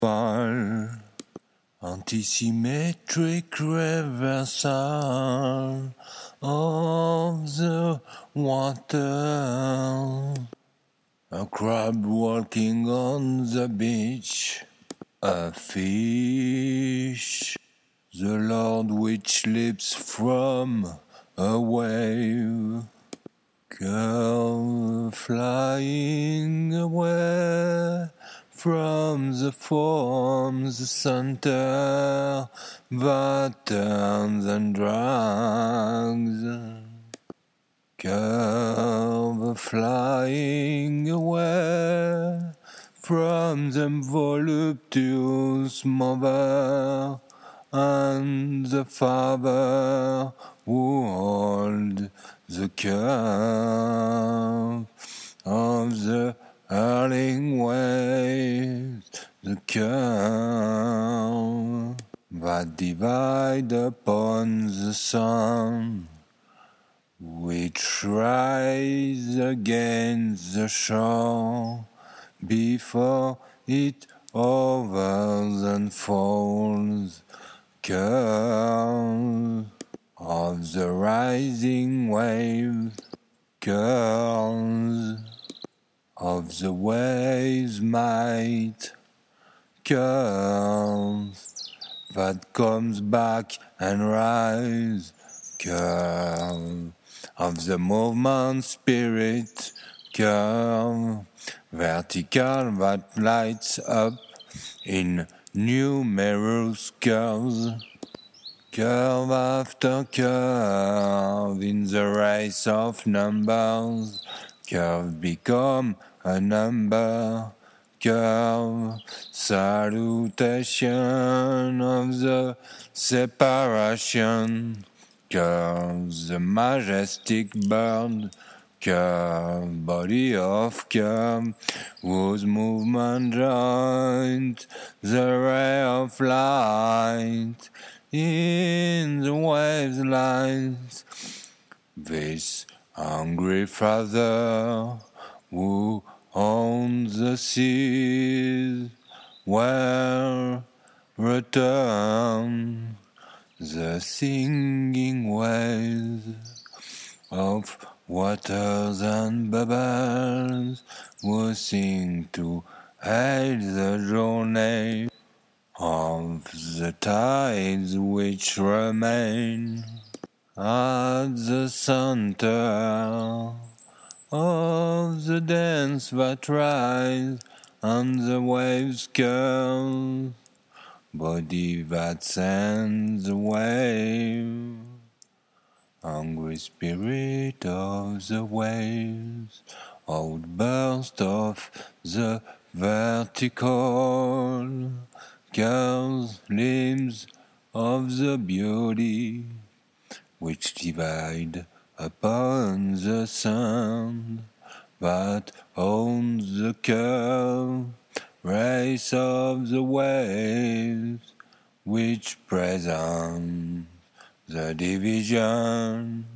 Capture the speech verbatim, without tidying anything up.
Pal, antisymmetric reversal of the water. A crab walking on the beach, a fish, the Lord which leaps from a wave, curve flying away from the form, the center that turns and drags. Curve flying away from the voluptuous mother and the father who hold the curve of the hurling waves, the curve that divide upon the sun, which rise against the shore before it overs and falls, curve of the rising waves, curves of the waves' might, curve that comes back and rise, curve of the movement spirit, curve vertical that lights up in numerous curves, curve after curve in the race of numbers, curve become a number, curve salutation of the separation, curve the majestic bird, curve body of curve, whose movement joins the ray of light in the waves' lines. This hungry father who owns the seas, where return the singing waves of waters and bubbles, who sing to hail the journey of the tides which remain at the center of the dance that rise and the waves curve, body that sends the wave, hungry spirit of the waves, outburst of the vertical, curves, limbs of the beauty, which divide upon the sand that owns the curve, race of the waves, which present the division